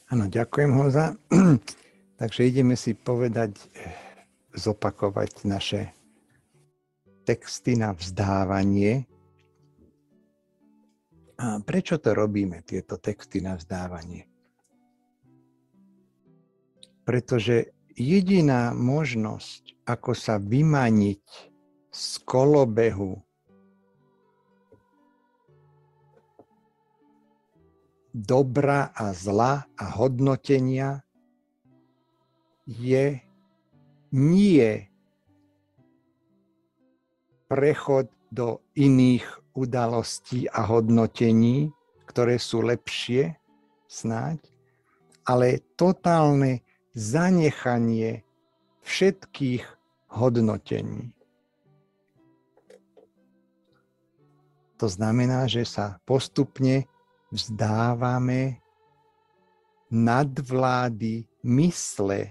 Áno, ďakujem, Honza. Takže ideme si zopakovať naše texty na vzdávanie. A prečo to robíme, tieto texty na vzdávanie? Pretože jediná možnosť, ako sa vymaniť z kolobehu dobra a zla a hodnotenia, je nie prechod do iných udalostí a hodnotení, ktoré sú lepšie snáď, ale totálne zanechanie všetkých hodnotení. To znamená, že sa postupne vzdávame nadvlády mysle,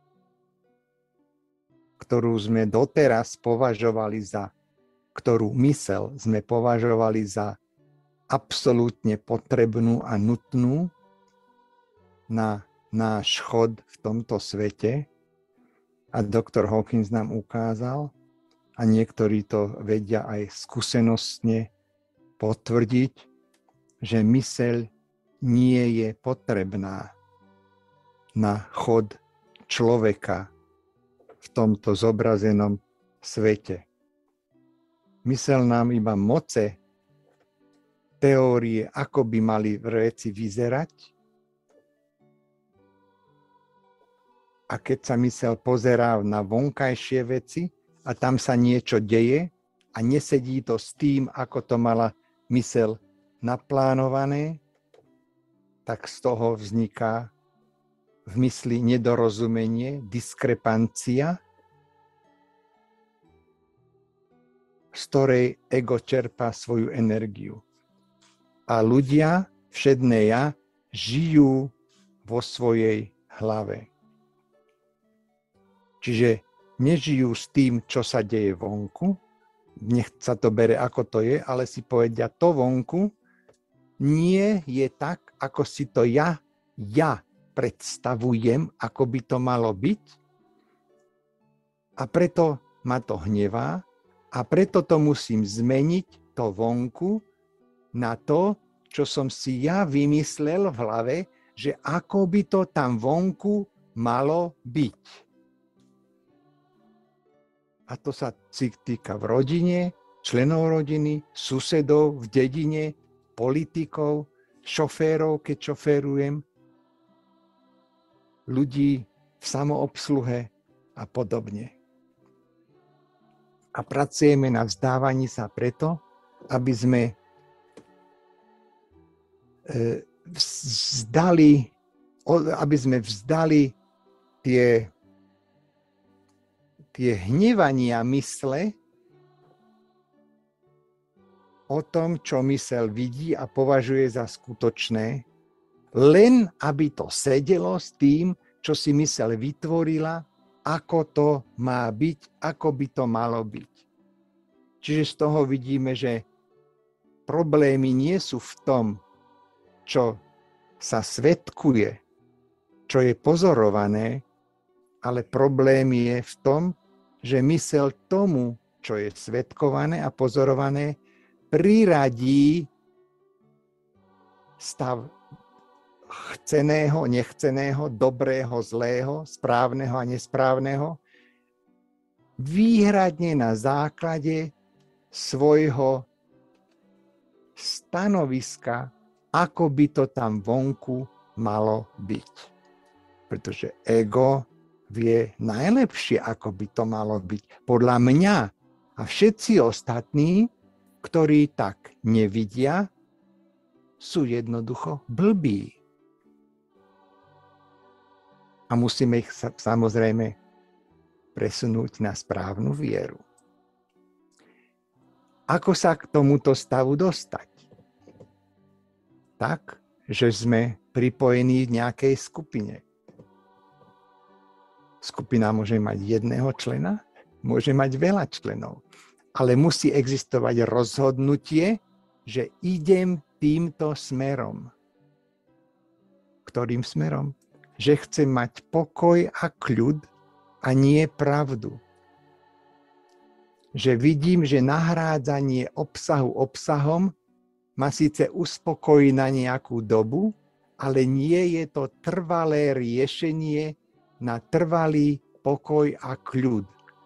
ktorú sme doteraz považovali za, ktorú mysel sme považovali za absolútne potrebnú a nutnú na náš chod v tomto svete. A doktor Hawkins nám ukázal, a niektorí to vedia aj skúsenostne potvrdiť, že myseľ nie je potrebná na chod človeka v tomto zobrazenom svete. Myseľ nám iba moce teórie, ako by mali veci vyzerať. A keď sa myseľ pozerá na vonkajšie veci a tam sa niečo deje a nesedí to s tým, ako to mala myseľ naplánované, tak z toho vzniká v mysli nedorozumenie, diskrepancia, z ktorej ego čerpá svoju energiu. A ľudia, všedné ja, žijú vo svojej hlave. Čiže nežijú s tým, čo sa deje vonku, nech sa to bere, ako to je, ale si povedia, to vonku nie je tak, ako si to ja predstavujem, ako by to malo byť. A preto ma to hnevá a preto to musím zmeniť to vonku na to, čo som si ja vymyslel v hlave, že ako by to tam vonku malo byť. A to sa týka v rodine, členov rodiny, susedov v dedine, politikov, šoférov, keď šoférujem, ľudí v samoobsluhe a podobne. A pracujeme na vzdávaní sa preto, aby sme vzdali tie hnevania mysle o tom, čo myseľ vidí a považuje za skutočné, len aby to sedelo s tým, čo si myseľ vytvorila, ako to má byť, ako by to malo byť. Čiže z toho vidíme, že problémy nie sú v tom, čo sa svedkuje, čo je pozorované, ale problém je v tom, že myseľ tomu, čo je svedkované a pozorované, priradí stav chceného, nechceného, dobrého, zlého, správneho a nesprávneho, výhradne na základe svojho stanoviska, ako by to tam vonku malo byť. Pretože ego vie najlepšie, ako by to malo byť. Podľa mňa a všetci ostatní, ktorí tak nevidia, sú jednoducho blbí. A musíme ich samozrejme presunúť na správnu vieru. Ako sa k tomuto stavu dostať? Tak, že sme pripojení v nejakej skupine. Skupina môže mať jedného člena, môže mať veľa členov. Ale musí existovať rozhodnutie, že idem týmto smerom, ktorým smerom? Že chcem mať pokoj a kľud a nie pravdu. Že vidím, že nahrádzanie obsahu obsahom ma síce uspokojí na nejakú dobu, ale nie je to trvalé riešenie na trvalý pokoj a kľud.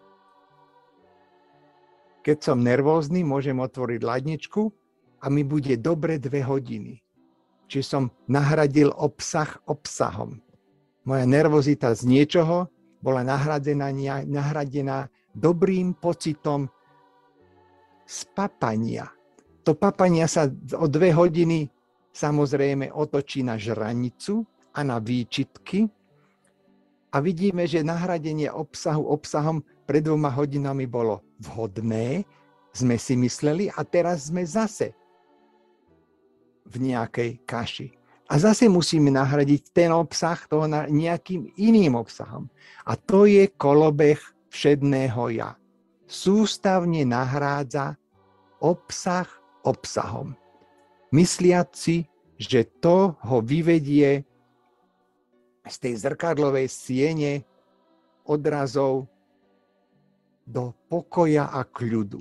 Keď som nervózny, môžem otvoriť ladničku a mi bude dobre 2 hodiny. Čiže som nahradil obsah obsahom. Moja nervozita z niečoho bola nahradená dobrým pocitom spapania. To papania sa o 2 hodiny samozrejme otočí na žranicu a na výčitky a vidíme, že nahradenie obsahu obsahom pred 2 hodinami bolo vhodné, sme si mysleli, a teraz sme zase v nejakej kaši. A zase musíme nahradiť ten obsah toho nejakým iným obsahom. A to je kolobeh všedného ja. Sústavne nahrádza obsah obsahom. Mysliac si, že to ho vyvedie z tej zrkadlovej siene odrazov do pokoja a kľudu.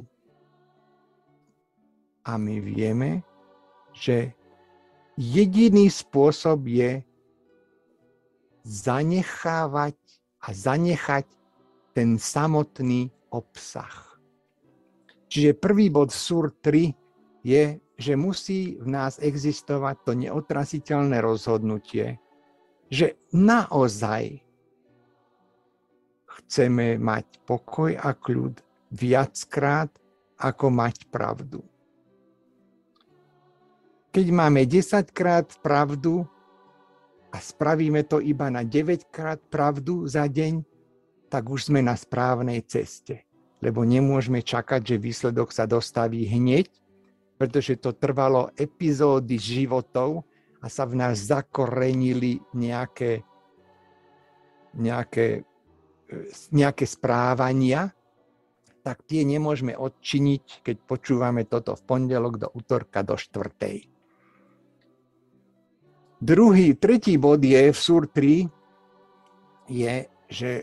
A my vieme, že jediný spôsob je zanechávať a zanechať ten samotný obsah. Čiže prvý bod SUR 3 je, že musí v nás existovať to neotrasiteľné rozhodnutie, že naozaj chceme mať pokoj a kľud viackrát, ako mať pravdu. Keď máme 10-krát pravdu a spravíme to iba na 9-krát pravdu za deň, tak už sme na správnej ceste. Lebo nemôžeme čakať, že výsledok sa dostaví hneď, pretože to trvalo epizódy životov a sa v nás zakorenili nejaké správania, tak tie nemôžeme odčiniť, keď počúvame toto v pondelok do utorka do 4. Tretí bod je v SUR 3 je, že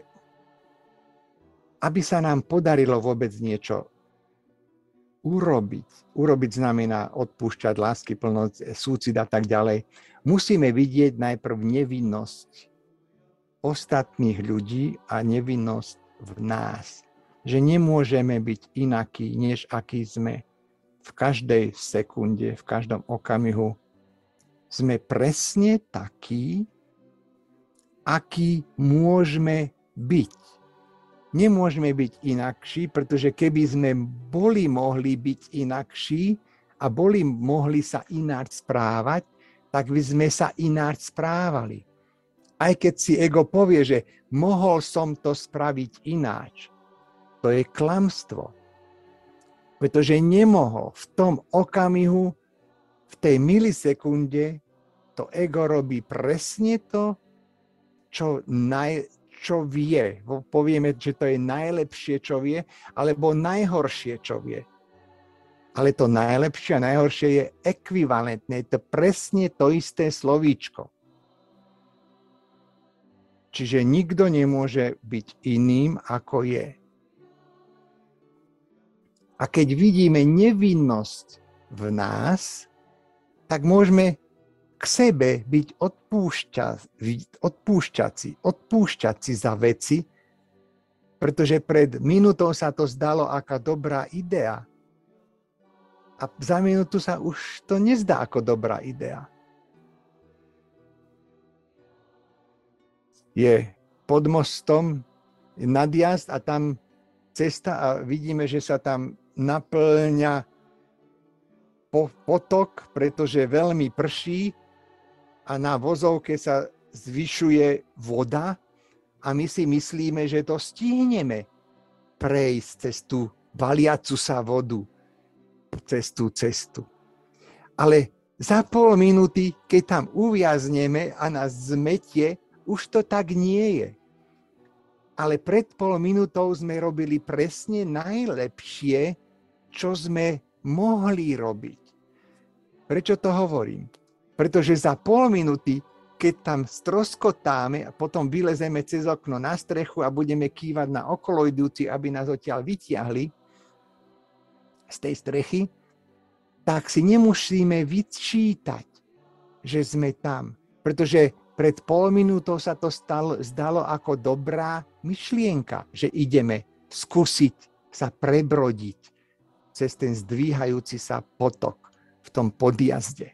aby sa nám podarilo vôbec niečo urobiť. Urobiť znamená odpúšťať, láskyplnosť, súcit a tak ďalej. Musíme vidieť najprv nevinnosť ostatných ľudí a nevinnosť v nás. Že nemôžeme byť inakí, než akí sme. V každej sekunde, v každom okamihu sme presne takí, akí môžeme byť. Nemôžeme byť inakší, pretože keby sme mohli byť inakší a mohli sa ináč správať, tak by sme sa ináč správali. Aj keď si ego povie, že mohol som to spraviť ináč, to je klamstvo. Pretože nemohol. V tom okamihu, v tej milisekunde, to ego robí presne to, čo vie. Povieme, že to je najlepšie, čo vie, alebo najhoršie, čo vie. Ale to najlepšie a najhoršie je ekvivalentné. Je to presne to isté slovíčko. Čiže nikto nemôže byť iným, ako je. A keď vidíme nevinnosť v nás, tak môžeme k sebe byť odpúšťaci za veci, pretože pred minútou sa to zdalo aká dobrá idea. A za minútu sa už to nezdá ako dobrá idea. Je pod mostom nadjazd a tam cesta a vidíme, že sa tam naplňa potok, pretože veľmi prší a na vozovke sa zvyšuje voda a my si myslíme, že to stihneme prejsť cez tú valiacu sa vodu, cez tú cestu. Ale za pol minúty, keď tam uviazneme a nás zmetie, už to tak nie je. Ale pred pol minútou sme robili presne najlepšie, čo sme mohli robiť. Prečo to hovorím? Pretože za pol minúty keď tam stroskotáme a potom vylezeme cez okno na strechu a budeme kývať na okoloidúci, aby nás odtiaľ vytiahli z tej strechy, tak si nemusíme vyčítať, že sme tam. Pretože pred pol minútou sa to zdalo ako dobrá myšlienka, že ideme skúsiť sa prebrodiť cez ten zdvíhajúci sa potok v tom podjazde.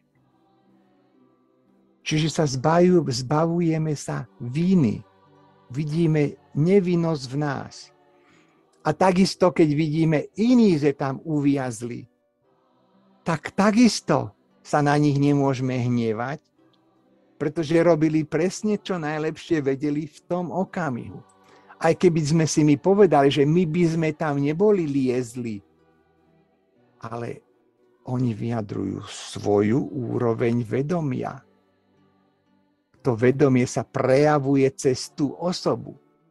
Čiže sa zbavujeme sa viny. Vidíme nevinnosť v nás. A takisto, keď vidíme iní, že tam uviazli, tak takisto sa na nich nemôžeme hnevať, pretože robili presne, čo najlepšie vedeli v tom okamihu. Aj keby sme si my povedali, že my by sme tam neboli liezli, ale oni vyjadrujú svoju úroveň vedomia. To vedomie sa prejavuje cez tú osobu.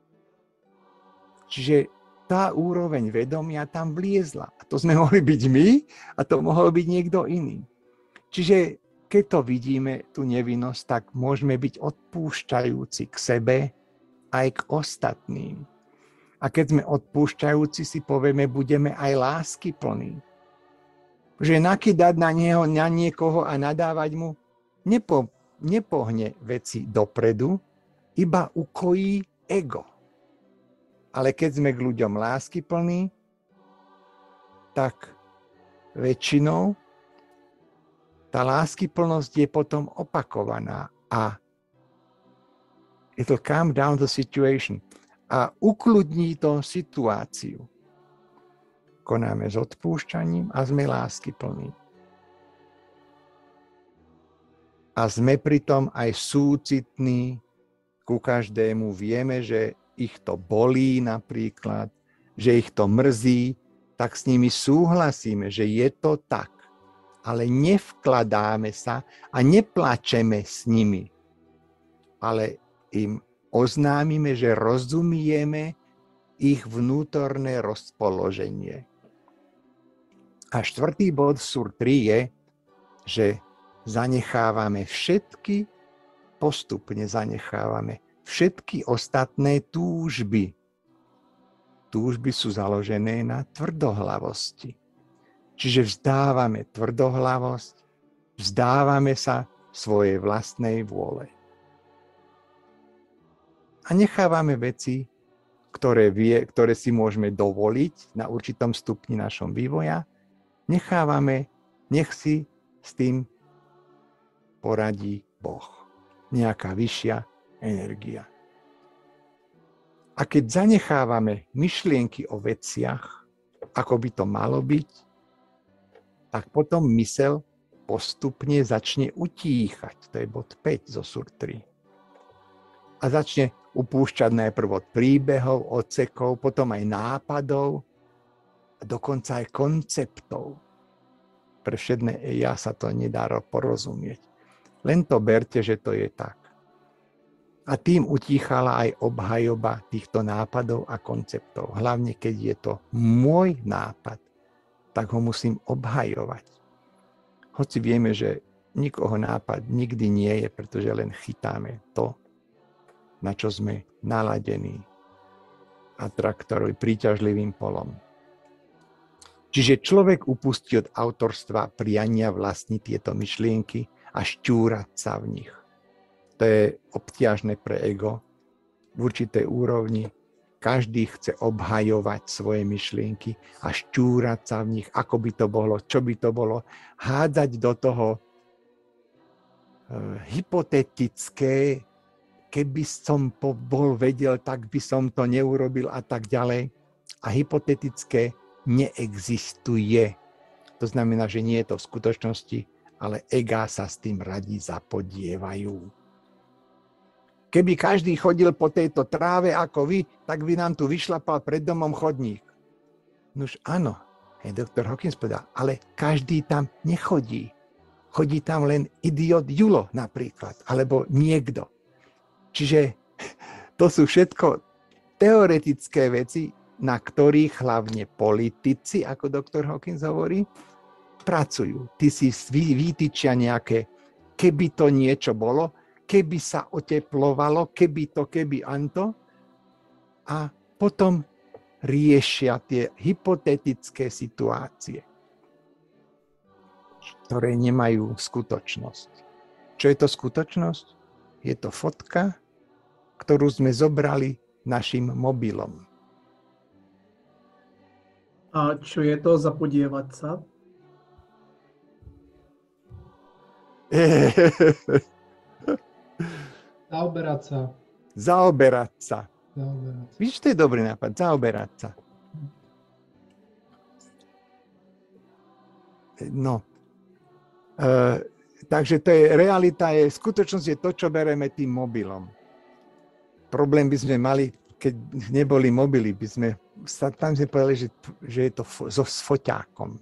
Čiže tá úroveň vedomia tam vliezla. A to sme mohli byť my a to mohol byť niekto iný. Čiže keď to vidíme, tú nevinnosť, tak môžeme byť odpúšťajúci k sebe aj k ostatným. A keď sme odpúšťajúci, si povieme, budeme aj láskyplní. Že nakydať na niekoho a nadávať mu nepohne veci dopredu, iba ukojí ego. Ale keď sme k ľuďom láskyplní, tak väčšinou tá láskyplnosť je potom opakovaná a it will calm down the situation a ukludní to situáciu. Konáme s odpúšťaním a sme láskyplní. A sme pritom aj súcitní ku každému. Vieme, že ich to bolí napríklad, že ich to mrzí, tak s nimi súhlasíme, že je to tak. Ale nevkladáme sa a neplačeme s nimi. Ale im oznámime, že rozumieme ich vnútorné rozpoloženie. A štvrtý bod sur 3 je, že postupne zanechávame všetky ostatné túžby. Túžby sú založené na tvrdohlavosti. Čiže vzdávame tvrdohlavosť, vzdávame sa svojej vlastnej vôle. A nechávame veci, ktoré si môžeme dovoliť na určitom stupni našom vývoja, nech si s tým poradí Boh. Nejaká vyššia energia. A keď zanechávame myšlienky o veciach, ako by to malo byť, tak potom myseľ postupne začne utíchať. To je bod 5 zo sur 3. A začne upúšťať najprv od príbehov, odsekov, potom aj nápadov, a dokonca aj konceptov. Pre všetné ja sa to nedá porozumieť. Len to berte, že to je tak. A tým utíchala aj obhajoba týchto nápadov a konceptov. Hlavne, keď je to môj nápad, tak ho musím obhajovať. Hoci vieme, že nikoho nápad nikdy nie je, pretože len chytáme to, na čo sme naladení atraktorom, príťažlivým polom. Čiže človek upustí od autorstva priania vlastní tieto myšlienky a šťúrať sa v nich. To je obťažné pre ego. V určitej úrovni každý chce obhajovať svoje myšlienky a šťúrať sa v nich, ako by to bolo, čo by to bolo, hádzať do toho hypotetické, keby som bol vedel, tak by som to neurobil a tak ďalej. A hypotetické neexistuje. To znamená, že nie je to v skutočnosti, ale egá sa s tým radi zapodievajú. Keby každý chodil po tejto tráve ako vy, tak by nám tu vyšlapal pred domom chodník. Nuž áno, doktor Hawkins povedal, ale každý tam nechodí. Chodí tam len idiot Julo napríklad, alebo niekto. Čiže to sú všetko teoretické veci, na ktorých hlavne politici, ako doktor Hawkins hovorí, pracujú. Ty si vytýčia nejaké, keby to niečo bolo, keby sa oteplovalo, keby anto. A potom riešia tie hypotetické situácie, ktoré nemajú skutočnosť. Čo je to skutočnosť? Je to fotka, ktorú sme zobrali našim mobilom. A čo je to zapodievať sa? Zaoberať sa. Zaoberať sa. Zaoberať. Víš, to je dobrý nápad, zaoberať sa. No. Takže to je, realita je, skutočnosť je to, čo bereme tým mobilom. Problém by sme mali, keď neboli mobily, tam sme povedali, že je to s foťákom.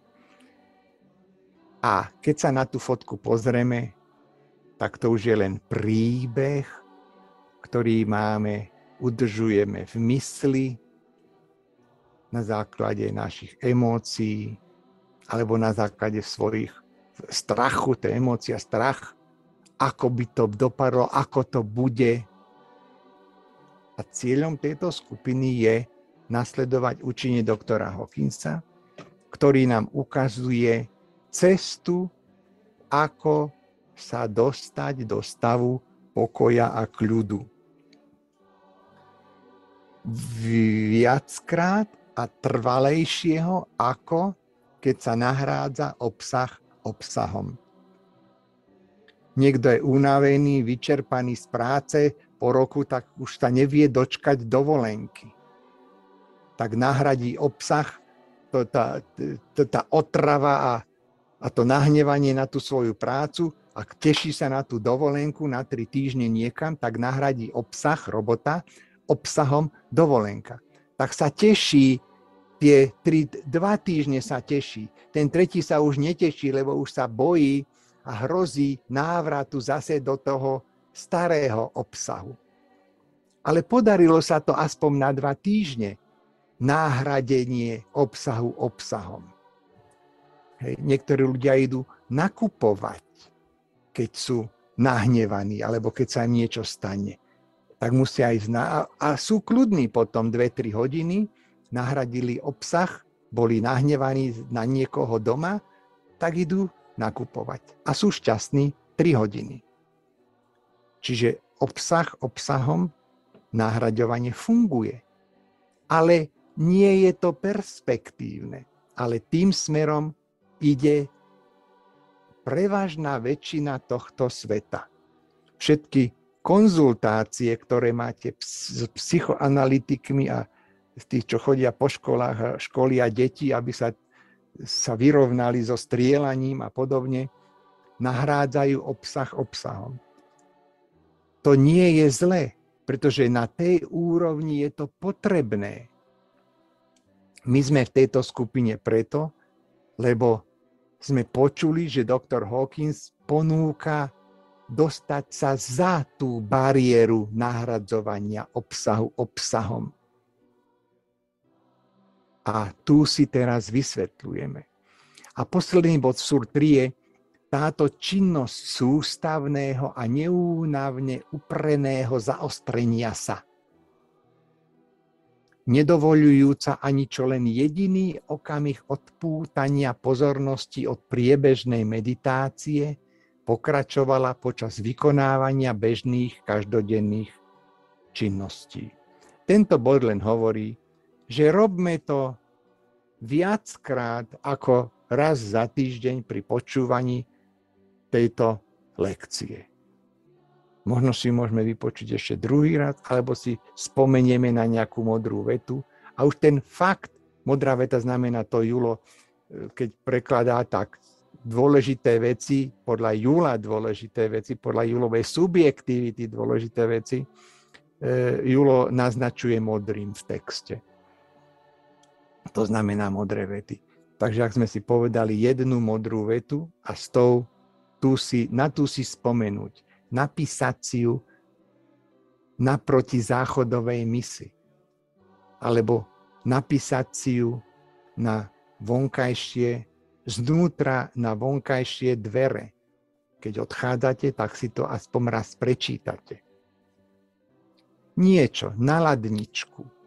A keď sa na tú fotku pozrieme, tak to už je len príbeh, ktorý udržujeme v mysli na základe našich emócií alebo na základe svojich strachu, to je emócia, strach, ako by to dopadlo, ako to bude. A cieľom tejto skupiny je nasledovať učenie doktora Hawkinsa, ktorý nám ukazuje cestu, ako sa dostať do stavu pokoja a kľudu. Viackrát a trvalejšieho, ako keď sa nahrádza obsah obsahom. Niekto je unavený, vyčerpaný z práce, po roku tak už sa nevie dočkať dovolenky. Tak nahradí obsah, tá otrava a to nahnevanie na tú svoju prácu a teší sa na tú dovolenku na 3 týždne niekam, tak nahradí obsah robota obsahom dovolenka. Tak sa teší, tie 2 týždne sa teší. Ten tretí sa už neteší, lebo už sa bojí a hrozí návratu zase do toho starého obsahu. Ale podarilo sa to aspoň na 2 týždne. Náhradenie obsahu obsahom. Hej. Niektorí ľudia idú nakupovať, keď sú nahnevaní, alebo keď sa im niečo stane. Tak musia ísť a sú kľudní potom 2-3 hodiny, nahradili obsah, boli nahnevaní na niekoho doma, tak idú nakupovať. A sú šťastní 3 hodiny. Čiže obsah obsahom, nahraďovanie funguje. Ale nie je to perspektívne. Ale tým smerom ide prevažná väčšina tohto sveta. Všetky konzultácie, ktoré máte s psychoanalytikmi a tých, čo chodia po školách a školia deti, aby sa vyrovnali so strieľaním a podobne, nahrádzajú obsah obsahom. To nie je zlé, pretože na tej úrovni je to potrebné. My sme v tejto skupine preto, lebo sme počuli, že doktor Hawkins ponúka dostať sa za tú bariéru nahradzovania obsahu obsahom. A tu si teraz vysvetľujeme. A posledný bod v SUR 3 je táto činnosť sústavného a neúnavne upreného zaostrenia sa. Nedovoľujúca ani čo len jediný okamih odpútania pozornosti od priebežnej meditácie, pokračovala počas vykonávania bežných každodenných činností. Tento bod len hovorí, že robme to viackrát ako raz za týždeň pri počúvaní tejto lekcie. Možno si môžeme vypočuť ešte druhý raz, alebo si spomenieme na nejakú modrú vetu. A už ten fakt, modrá veta znamená to Julo, keď prekladá tak, dôležité veci, podľa Jula dôležité veci, podľa Julovej subjektivity dôležité veci, Julo naznačuje modrým v texte. To znamená modré vety. Takže ak sme si povedali jednu modrú vetu a na tú si spomenúť, napísať si ju naproti záchodovej misi, alebo napísať si ju na vonkajšie, znútra na vonkajšie dvere, keď odchádzate, tak si to aspoň raz prečítate. Niečo na ladničku,